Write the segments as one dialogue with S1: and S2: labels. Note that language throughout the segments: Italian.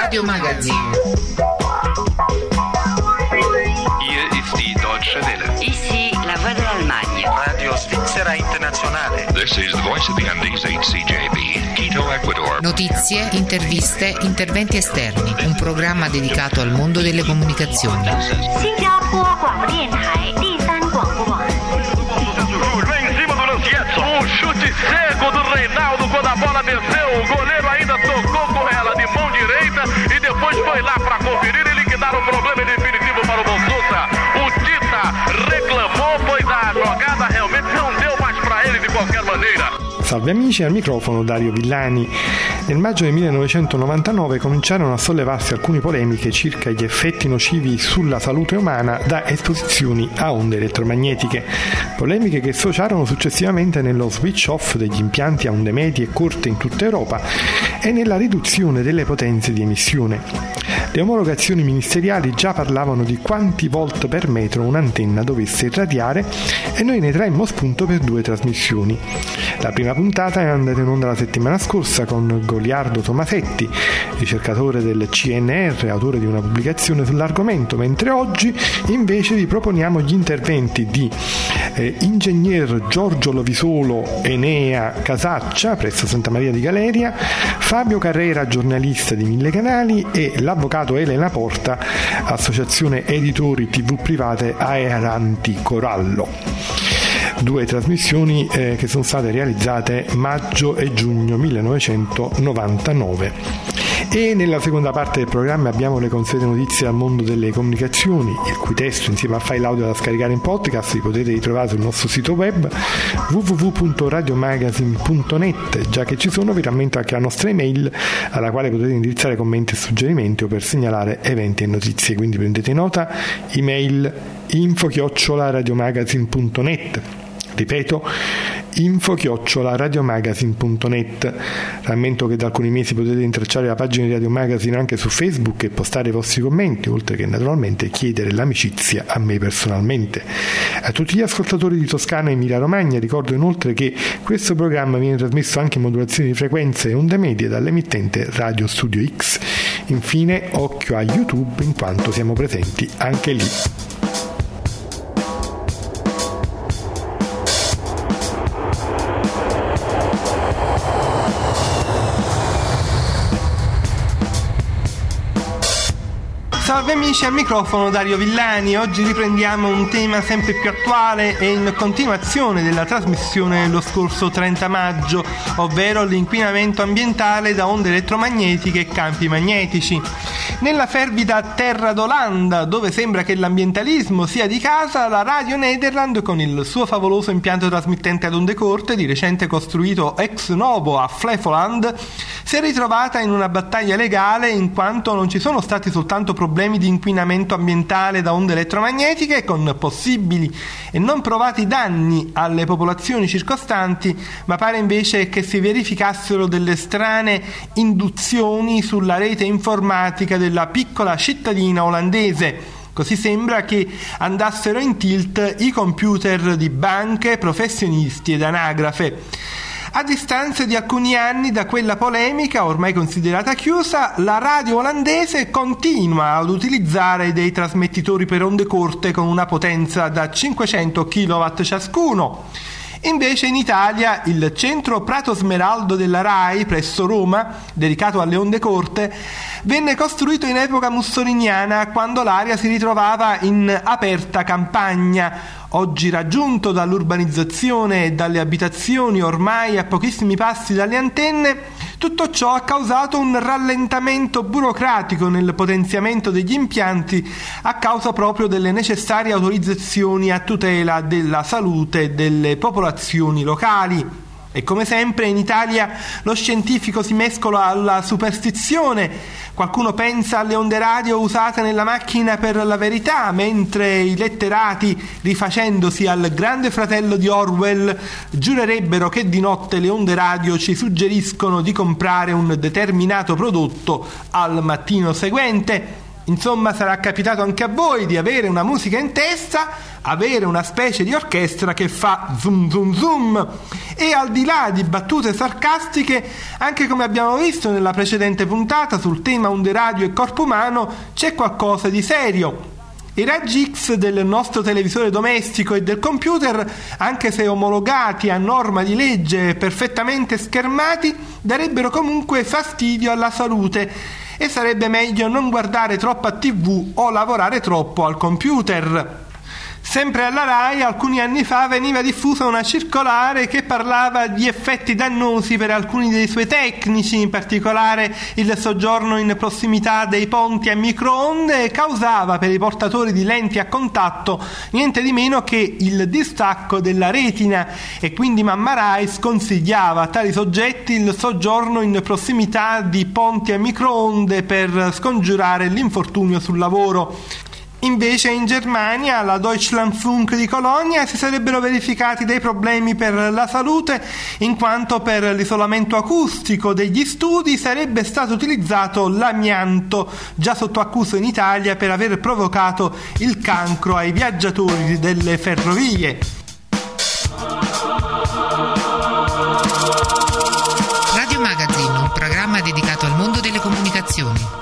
S1: Radio Magazine.
S2: Hier ist die Deutsche Welle.
S3: Ici la voix de l'Allemagne.
S2: Radio Svizzera Internazionale.
S4: This is the voice of the Andes HCJB, Quito, Ecuador.
S1: Notizie, interviste, interventi esterni. Un programma dedicato al mondo delle comunicazioni.
S5: Vem em cima do Lancietto. Chute cego do Reinaldo quando a bola desceu. O goleiro ainda tocou com ela de mão direita e depois foi lá para conferir e liquidar o problema definitivo para o Bolsusa. O Tita reclamou, pois a jogada realmente não deu mais para ele de qualquer maneira.
S6: Salve amici, al microfono Dario Villani. Nel maggio del 1999 cominciarono a sollevarsi alcune polemiche circa gli effetti nocivi sulla salute umana da esposizioni a onde elettromagnetiche. Polemiche che sfociarono successivamente nello switch off degli impianti a onde medie e corte in tutta Europa e nella riduzione delle potenze di emissione. Le omologazioni ministeriali già parlavano di quanti volt per metro un'antenna dovesse irradiare e noi ne traemmo spunto per 2 trasmissioni. La prima puntata è andata in onda la settimana scorsa con Goliardo Tomasetti, ricercatore del CNR, autore di una pubblicazione sull'argomento, mentre oggi invece vi proponiamo gli interventi di ingegner Giorgio Lovisolo Enea Casaccia presso Santa Maria di Galeria, Fabio Carrera, giornalista di Mille Canali, e l'avvocato Elena Porta, associazione editori TV private Aeranti Corallo. 2 trasmissioni che sono state realizzate maggio e giugno 1999. E nella seconda parte del programma abbiamo le consuete notizie dal mondo delle comunicazioni, il cui testo insieme a file audio da scaricare in podcast li potete ritrovare sul nostro sito web www.radiomagazine.net. Già che ci sono, vi rammento anche la nostra email alla quale potete indirizzare commenti e suggerimenti o per segnalare eventi e notizie, quindi prendete nota: email info@radiomagazine.net. Ripeto, info@radiomagazine.net. Rammento che da alcuni mesi potete intrecciare la pagina di Radio Magazine anche su Facebook e postare i vostri commenti, oltre che naturalmente chiedere l'amicizia a me personalmente. A tutti gli ascoltatori di Toscana e Emilia Romagna ricordo inoltre che questo programma viene trasmesso anche in modulazioni di frequenze e onde medie dall'emittente Radio Studio X. Infine, occhio a YouTube, in quanto siamo presenti anche lì.
S7: Salve amici, al microfono Dario Villani. Oggi riprendiamo un tema sempre più attuale e in continuazione della trasmissione dello scorso 30 maggio, ovvero l'inquinamento ambientale da onde elettromagnetiche e campi magnetici. Nella fervida terra d'Olanda, dove sembra che l'ambientalismo sia di casa, la Radio Nederland, con il suo favoloso impianto trasmittente ad onde corte, di recente costruito ex novo a Flevoland, si è ritrovata in una battaglia legale, in quanto non ci sono stati soltanto problemi di inquinamento ambientale da onde elettromagnetiche, con possibili e non provati danni alle popolazioni circostanti, ma pare invece che si verificassero delle strane induzioni sulla rete informatica della piccola cittadina olandese. Così sembra che andassero in tilt i computer di banche, professionisti ed anagrafe. A distanza di alcuni anni da quella polemica, ormai considerata chiusa, la radio olandese continua ad utilizzare dei trasmettitori per onde corte con una potenza da 500 kW ciascuno. Invece in Italia il centro Prato Smeraldo della RAI presso Roma, dedicato alle onde corte, venne costruito in epoca mussoliniana, quando l'area si ritrovava in aperta campagna. Oggi raggiunto dall'urbanizzazione e dalle abitazioni ormai a pochissimi passi dalle antenne, tutto ciò ha causato un rallentamento burocratico nel potenziamento degli impianti a causa proprio delle necessarie autorizzazioni a tutela della salute delle popolazioni locali. E come sempre in Italia lo scientifico si mescola alla superstizione. Qualcuno pensa alle onde radio usate nella macchina per la verità, mentre i letterati, rifacendosi al Grande Fratello di Orwell, giurerebbero che di notte le onde radio ci suggeriscono di comprare un determinato prodotto al mattino seguente. Insomma, sarà capitato anche a voi di avere una musica in testa, avere una specie di orchestra che fa zoom zoom zoom. E al di là di battute sarcastiche, anche come abbiamo visto nella precedente puntata sul tema onde radio e corpo umano, c'è qualcosa di serio. I raggi X del nostro televisore domestico e del computer, anche se omologati a norma di legge e perfettamente schermati, darebbero comunque fastidio alla salute e sarebbe meglio non guardare troppo a TV o lavorare troppo al computer. Sempre alla RAI alcuni anni fa veniva diffusa una circolare che parlava di effetti dannosi per alcuni dei suoi tecnici, in particolare il soggiorno in prossimità dei ponti a microonde causava per i portatori di lenti a contatto niente di meno che il distacco della retina, e quindi Mamma RAI sconsigliava a tali soggetti il soggiorno in prossimità di ponti a microonde per scongiurare l'infortunio sul lavoro. Invece in Germania, alla Deutschlandfunk di Colonia, si sarebbero verificati dei problemi per la salute, in quanto per l'isolamento acustico degli studi sarebbe stato utilizzato l'amianto, già sotto accusa in Italia per aver provocato il cancro ai viaggiatori delle ferrovie.
S1: Radio Magazine, un programma dedicato al mondo delle comunicazioni.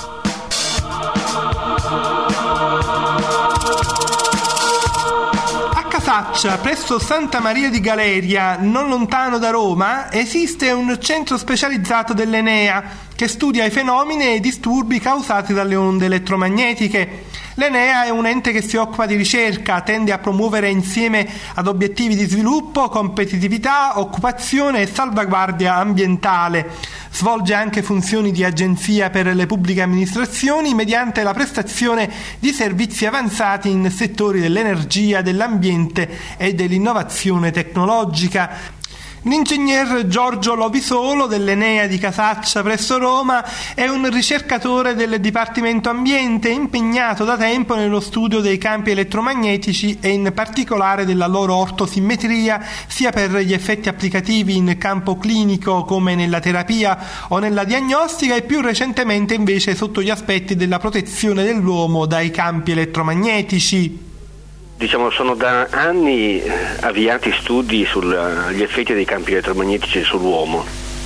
S7: Casaccia, presso Santa Maria di Galeria, non lontano da Roma, esiste un centro specializzato dell'Enea che studia i fenomeni e i disturbi causati dalle onde elettromagnetiche. L'Enea è un ente che si occupa di ricerca, tende a promuovere insieme ad obiettivi di sviluppo, competitività, occupazione e salvaguardia ambientale. Svolge anche funzioni di agenzia per le pubbliche amministrazioni mediante la prestazione di servizi avanzati in settori dell'energia, dell'ambiente e dell'innovazione tecnologica. L'ingegner Giorgio Lovisolo dell'Enea di Casaccia presso Roma è un ricercatore del Dipartimento Ambiente impegnato da tempo nello studio dei campi elettromagnetici e in particolare della loro ortosimmetria, sia per gli effetti applicativi in campo clinico come nella terapia o nella diagnostica, e più recentemente invece sotto gli aspetti della protezione dell'uomo dai campi elettromagnetici.
S8: Sono da anni avviati studi sugli effetti dei campi elettromagnetici sull'uomo,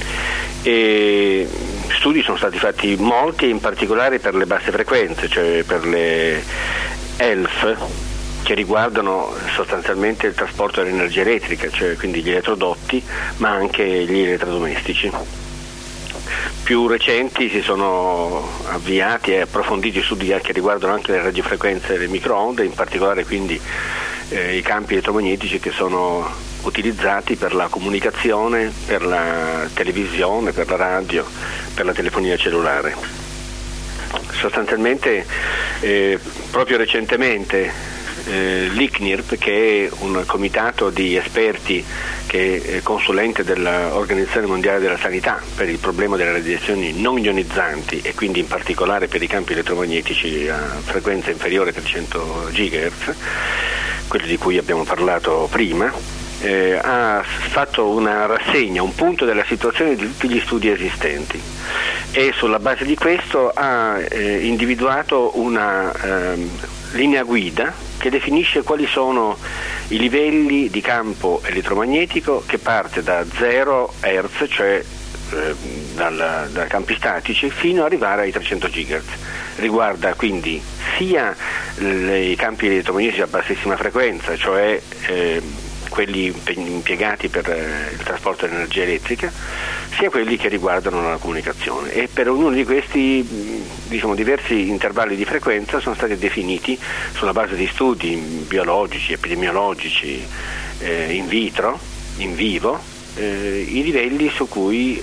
S8: e studi sono stati fatti molti, in particolare per le basse frequenze, cioè per le ELF, che riguardano sostanzialmente il trasporto dell'energia elettrica, cioè quindi gli elettrodotti, ma anche gli elettrodomestici. Più recenti si sono avviati e approfonditi studi che riguardano anche le radiofrequenze delle microonde, in particolare quindi i campi elettromagnetici che sono utilizzati per la comunicazione, per la televisione, per la radio, per la telefonia cellulare. Sostanzialmente proprio recentemente l'ICNIRP, che è un comitato di esperti che è consulente dell'Organizzazione Mondiale della Sanità per il problema delle radiazioni non ionizzanti e quindi in particolare per i campi elettromagnetici a frequenza inferiore a 300 GHz, quelli di cui abbiamo parlato prima, ha fatto una rassegna, un punto della situazione di tutti gli studi esistenti, e sulla base di questo ha individuato una linea guida che definisce quali sono i livelli di campo elettromagnetico che parte da 0 Hz, cioè da campi statici, fino ad arrivare ai 300 GHz. Riguarda quindi sia i campi elettromagnetici a bassissima frequenza, cioè quelli impiegati per il trasporto dell'energia elettrica, sia quelli che riguardano la comunicazione, e per ognuno di questi diversi intervalli di frequenza sono stati definiti sulla base di studi biologici, epidemiologici, in vitro, in vivo, i livelli su cui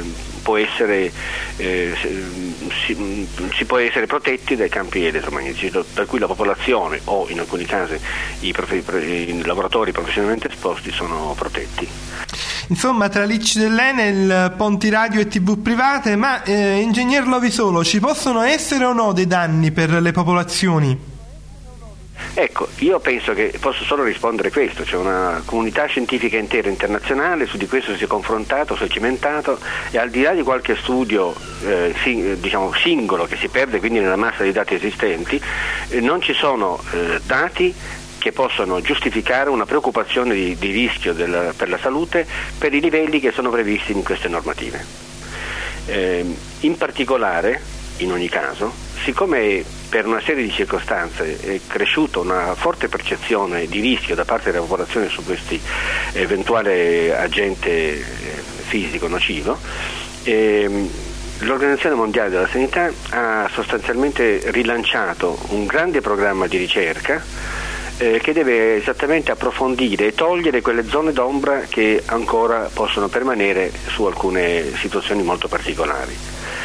S8: si può essere protetti dai campi elettromagnetici, per cui la popolazione o in alcuni casi i lavoratori professionalmente esposti sono protetti.
S7: Insomma, tra l'ICI dell'Enel, ponti radio e TV private, ma ingegner Lovisolo, ci possono essere o no dei danni per le popolazioni?
S8: Ecco, io penso che posso solo rispondere questo, c'è una comunità scientifica intera internazionale, su di questo si è confrontato, si è cimentato, e al di là di qualche studio singolo che si perde quindi nella massa di dati esistenti, non ci sono dati che possono giustificare una preoccupazione di rischio per la salute per i livelli che sono previsti in queste normative. In particolare, in ogni caso, siccome per una serie di circostanze è cresciuta una forte percezione di rischio da parte della popolazione su questi eventuale agente fisico nocivo, l'Organizzazione Mondiale della Sanità ha sostanzialmente rilanciato un grande programma di ricerca che deve esattamente approfondire e togliere quelle zone d'ombra che ancora possono permanere su alcune situazioni molto particolari.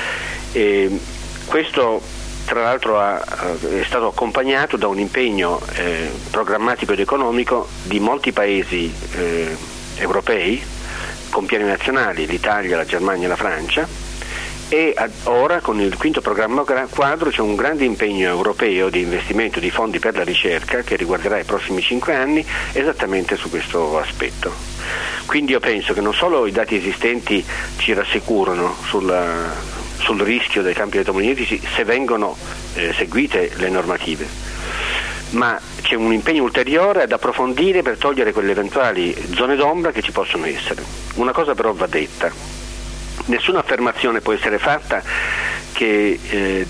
S8: Questo tra l'altro è stato accompagnato da un impegno programmatico ed economico di molti paesi europei con piani nazionali, l'Italia, la Germania e la Francia, e ora con il quinto programma quadro c'è un grande impegno europeo di investimento di fondi per la ricerca che riguarderà i prossimi 5 anni esattamente su questo aspetto. Quindi io penso che non solo i dati esistenti ci rassicurano sul rischio dei campi elettromagnetici se vengono seguite le normative, ma c'è un impegno ulteriore ad approfondire per togliere quelle eventuali zone d'ombra che ci possono essere. Una cosa però va detta: nessuna affermazione può essere fatta che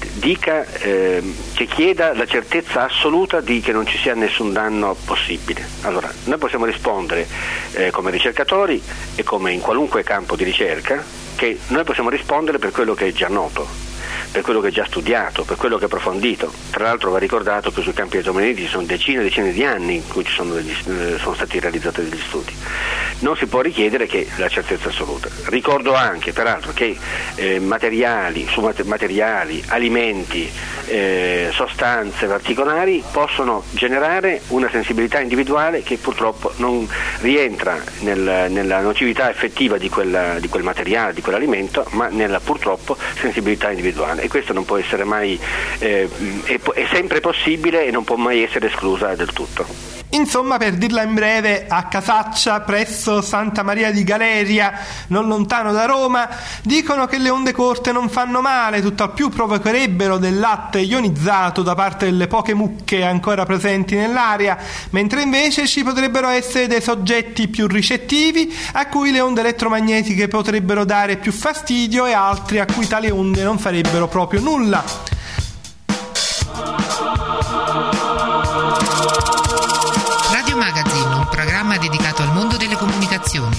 S8: chieda la certezza assoluta di che non ci sia nessun danno possibile. Allora, noi possiamo rispondere come ricercatori e come in qualunque campo di ricerca che noi possiamo rispondere per quello che è già noto, per quello che è già studiato, per quello che è approfondito. Tra l'altro va ricordato che sui campi elettromagnetici sono decine e decine di anni in cui sono stati realizzati degli studi. Non si può richiedere che la certezza assoluta. Ricordo anche peraltro che materiali, alimenti, sostanze particolari possono generare una sensibilità individuale che purtroppo non rientra nella nocività effettiva di quel materiale, di quell'alimento, ma nella purtroppo sensibilità individuale, e questo non può essere mai è sempre possibile e non può mai essere esclusa del tutto.
S7: Insomma, per dirla in breve, a Casaccia, presso Santa Maria di Galeria, non lontano da Roma, dicono che le onde corte non fanno male, tutt'al più provocherebbero del latte ionizzato da parte delle poche mucche ancora presenti nell'aria, mentre invece ci potrebbero essere dei soggetti più ricettivi a cui le onde elettromagnetiche potrebbero dare più fastidio e altri a cui tali onde non farebbero proprio nulla.
S1: Radio Magazine, un programma dedicato al mondo delle comunicazioni.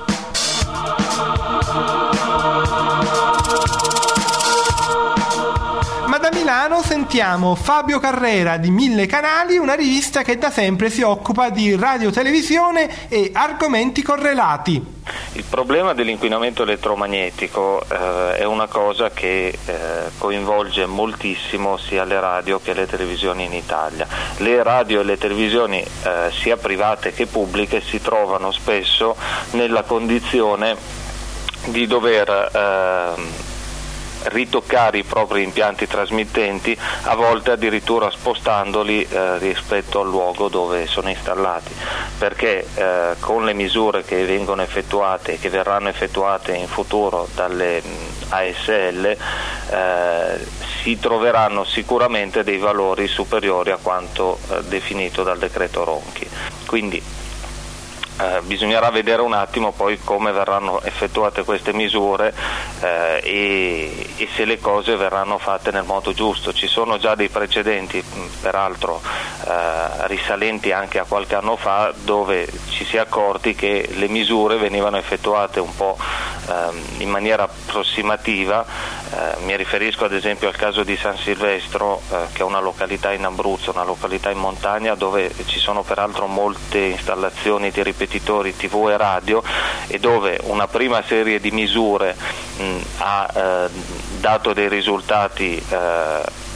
S7: Ma da Milano sentiamo Fabio Carrera di 1000 Canali, una rivista che da sempre si occupa di radiotelevisione e argomenti correlati.
S9: Il problema dell'inquinamento elettromagnetico è una cosa che coinvolge moltissimo sia le radio che le televisioni in Italia. Le radio e le televisioni sia private che pubbliche si trovano spesso nella condizione di dover ritoccare i propri impianti trasmittenti, a volte addirittura spostandoli rispetto al luogo dove sono installati, perché con le misure che vengono effettuate e che verranno effettuate in futuro dalle ASL si troveranno sicuramente dei valori superiori a quanto definito dal decreto Ronchi. Quindi bisognerà vedere un attimo poi come verranno effettuate queste misure e se le cose verranno fatte nel modo giusto. Ci sono già dei precedenti, peraltro risalenti anche a qualche anno fa, dove ci si è accorti che le misure venivano effettuate un po' in maniera approssimativa. Mi riferisco ad esempio al caso di San Silvestro, che è una località in Abruzzo, una località in montagna dove ci sono peraltro molte installazioni di ripetitori TV e radio, e dove una prima serie di misure ha dato dei risultati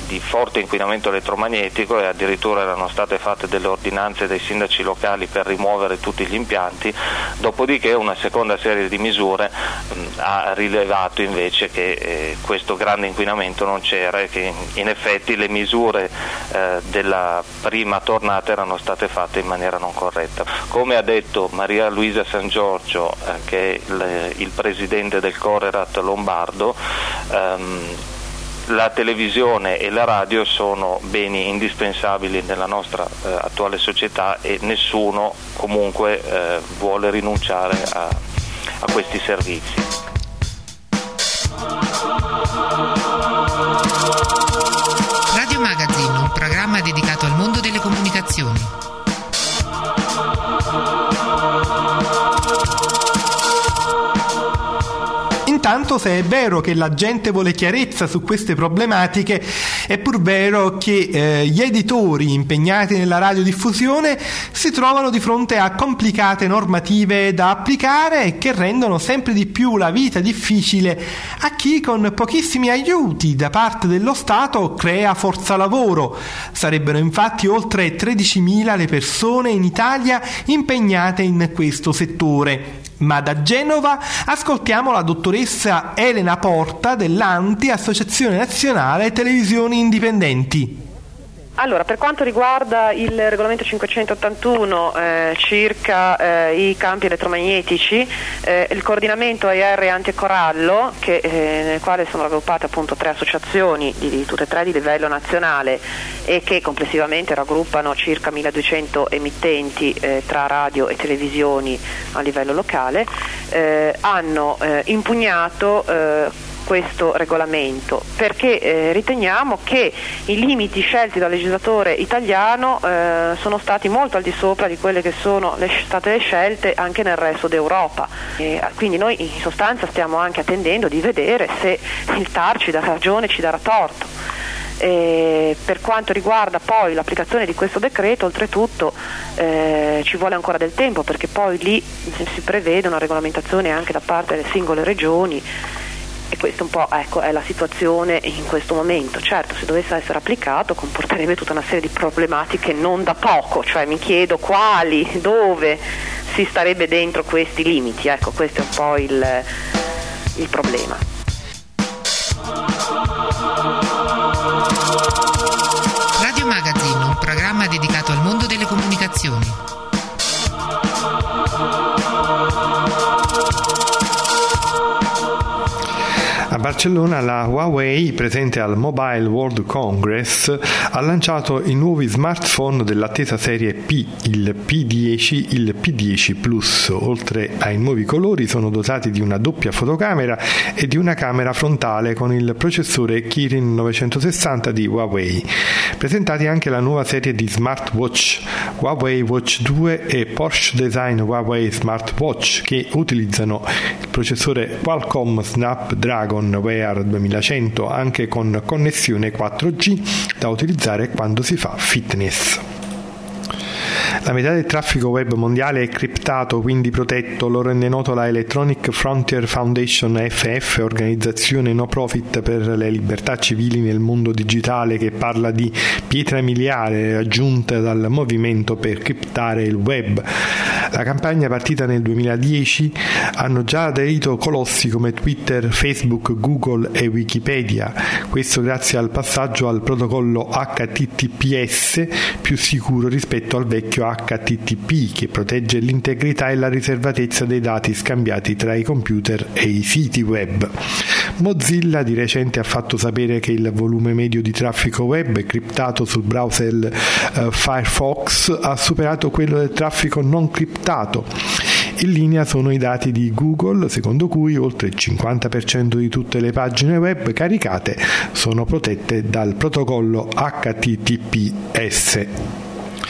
S9: di forte inquinamento elettromagnetico, e addirittura erano state fatte delle ordinanze dai sindaci locali per rimuovere tutti gli impianti. Dopodiché una seconda serie di misure ha rilevato invece che questo grande inquinamento non c'era e che in effetti le misure della prima tornata erano state fatte in maniera non corretta. Come ha detto Maria Luisa San Giorgio, che è il presidente del Corerat lombardo, la televisione e la radio sono beni indispensabili nella nostra attuale società e nessuno comunque vuole rinunciare a questi servizi.
S1: Radio Magazine, un programma dedicato al mondo delle comunicazioni.
S7: Intanto, se è vero che la gente vuole chiarezza su queste problematiche, è pur vero che gli editori impegnati nella radiodiffusione si trovano di fronte a complicate normative da applicare e che rendono sempre di più la vita difficile a chi con pochissimi aiuti da parte dello Stato crea forza lavoro. Sarebbero infatti oltre 13.000 le persone in Italia impegnate in questo settore. Ma da Genova ascoltiamo la dottoressa Elena Porta dell'ANTI, Associazione Nazionale Televisioni Indipendenti.
S10: Allora, per quanto riguarda il regolamento 581 circa i campi elettromagnetici, il coordinamento AIR Anticorallo, nel quale sono raggruppate appunto 3 associazioni tutte e 3 di livello nazionale e che complessivamente raggruppano circa 1200 emittenti tra radio e televisioni a livello locale, hanno impugnato questo regolamento perché riteniamo che i limiti scelti dal legislatore italiano sono stati molto al di sopra di quelle che sono state le scelte anche nel resto d'Europa. Quindi noi in sostanza stiamo anche attendendo di vedere se il TAR ci darà ragione, ci darà torto. Per quanto riguarda poi l'applicazione di questo decreto, oltretutto ci vuole ancora del tempo, perché poi lì si prevede una regolamentazione anche da parte delle singole regioni. E questo un po' è la situazione in questo momento. Certo, se dovesse essere applicato comporterebbe tutta una serie di problematiche non da poco, cioè mi chiedo quali, dove si starebbe dentro questi limiti. Ecco, questo è un po' il problema.
S1: Radio Magazine, un programma dedicato al mondo delle comunicazioni.
S6: A Barcellona la Huawei, presente al Mobile World Congress, ha lanciato i nuovi smartphone dell'attesa serie P, il P10, il P10 Plus. Oltre ai nuovi colori sono dotati di una doppia fotocamera e di una camera frontale con il processore Kirin 960 di Huawei. Presentati anche la nuova serie di smartwatch Huawei Watch 2 e Porsche Design Huawei Smartwatch, che utilizzano il processore Qualcomm Snapdragon Wear 2100 anche con connessione 4G da utilizzare quando si fa fitness. La metà del traffico web mondiale è criptato, quindi protetto, lo rende noto la Electronic Frontier Foundation EFF, organizzazione no profit per le libertà civili nel mondo digitale, che parla di pietra miliare raggiunta dal movimento per criptare il web. La campagna, partita nel 2010, hanno già aderito colossi come Twitter, Facebook, Google e Wikipedia. Questo grazie al passaggio al protocollo HTTPS, più sicuro rispetto al vecchio HTTP, che protegge l'integrità e la riservatezza dei dati scambiati tra i computer e i siti web. Mozilla di recente ha fatto sapere che il volume medio di traffico web criptato sul browser Firefox ha superato quello del traffico non criptato. In linea sono i dati di Google, secondo cui oltre il 50% di tutte le pagine web caricate sono protette dal protocollo HTTPS.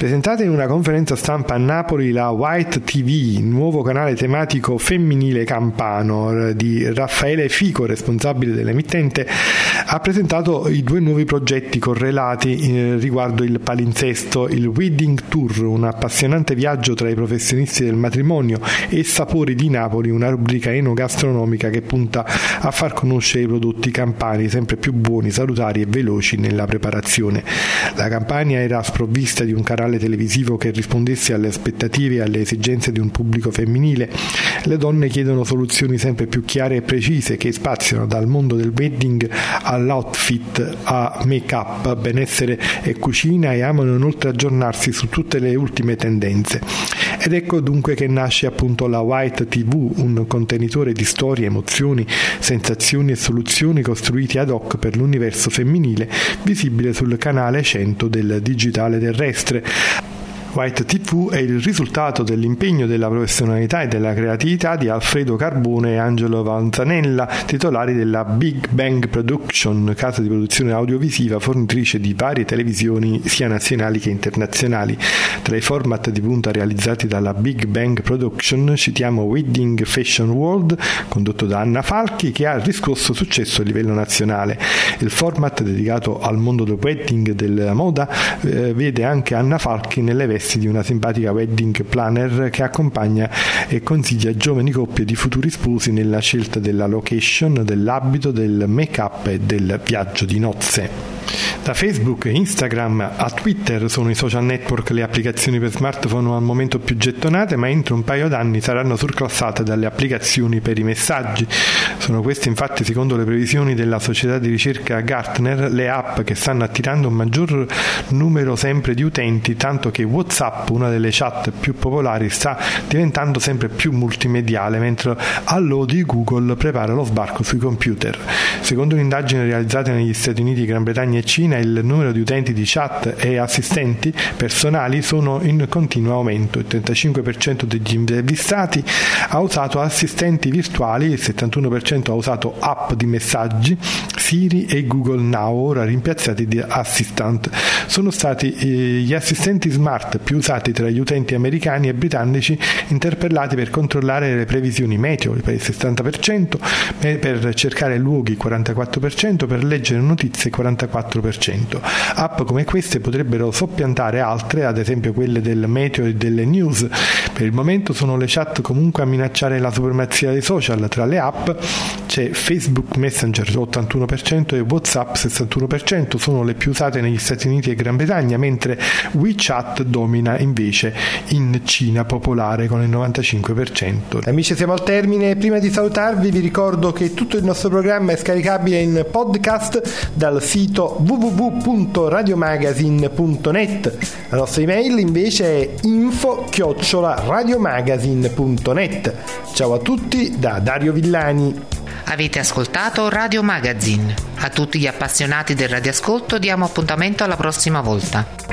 S6: Presentata in una conferenza stampa a Napoli la White TV, nuovo canale tematico femminile campano di Raffaele Fico, responsabile dell'emittente, ha presentato i 2 nuovi progetti correlati riguardo il palinsesto, il Wedding Tour, un appassionante viaggio tra i professionisti del matrimonio, e Sapori di Napoli, una rubrica enogastronomica che punta a far conoscere i prodotti campani sempre più buoni, salutari e veloci nella preparazione. La Campania era sprovvista di un canale televisivo che rispondesse alle aspettative e alle esigenze di un pubblico femminile. Le donne chiedono soluzioni sempre più chiare e precise che spaziano dal mondo del wedding all'outfit, a make-up, benessere e cucina, e amano inoltre aggiornarsi su tutte le ultime tendenze. Ed ecco dunque che nasce appunto la White TV, un contenitore di storie, emozioni, sensazioni e soluzioni costruiti ad hoc per l'universo femminile, visibile sul canale 100 del digitale terrestre. White TV è il risultato dell'impegno, della professionalità e della creatività di Alfredo Carbone e Angelo Vanzanella, titolari della Big Bang Production, casa di produzione audiovisiva fornitrice di varie televisioni sia nazionali che internazionali. Tra i format di punta realizzati dalla Big Bang Production citiamo Wedding Fashion World, condotto da Anna Falchi, che ha riscosso successo a livello nazionale. Il format dedicato al mondo del wedding e della moda vede anche Anna Falchi nelle vesti di una simpatica wedding planner che accompagna e consiglia giovani coppie di futuri sposi nella scelta della location, dell'abito, del make-up e del viaggio di nozze. Da Facebook, Instagram a Twitter sono i social network le applicazioni per smartphone al momento più gettonate, ma entro un paio d'anni saranno surclassate dalle applicazioni per i messaggi. Sono queste infatti, secondo le previsioni della società di ricerca Gartner, le app che stanno attirando un maggior numero sempre di utenti, tanto che WhatsApp, una delle chat più popolari, sta diventando sempre più multimediale, mentre Allo di Google prepara lo sbarco sui computer. Secondo un'indagine realizzata negli Stati Uniti, Gran Bretagna e Cina, il numero di utenti di chat e assistenti personali sono in continuo aumento. Il 35% degli intervistati ha usato assistenti virtuali, il 71% ha usato app di messaggi, Siri e Google Now, ora rimpiazzati da Assistant. Sono stati gli assistenti smart più usati tra gli utenti americani e britannici, interpellati per controllare le previsioni meteo per il 60%, per cercare luoghi il 44%, per leggere notizie il 44%. App come queste potrebbero soppiantare altre, ad esempio quelle del meteo e delle news. Per il momento sono le chat comunque a minacciare la supremazia dei social. Tra le app c'è Facebook Messenger 81% e WhatsApp 61%, sono le più usate negli Stati Uniti e Gran Bretagna, mentre WeChat domina invece in Cina popolare con il 95%.
S7: Amici, siamo al termine. Prima di salutarvi vi ricordo che tutto il nostro programma è scaricabile in podcast dal sito www.radiomagazine.net. La nostra email invece è info@radiomagazine.net. Ciao a tutti da Dario Villani.
S1: Avete ascoltato Radio Magazine. A tutti gli appassionati del radioascolto diamo appuntamento alla prossima volta.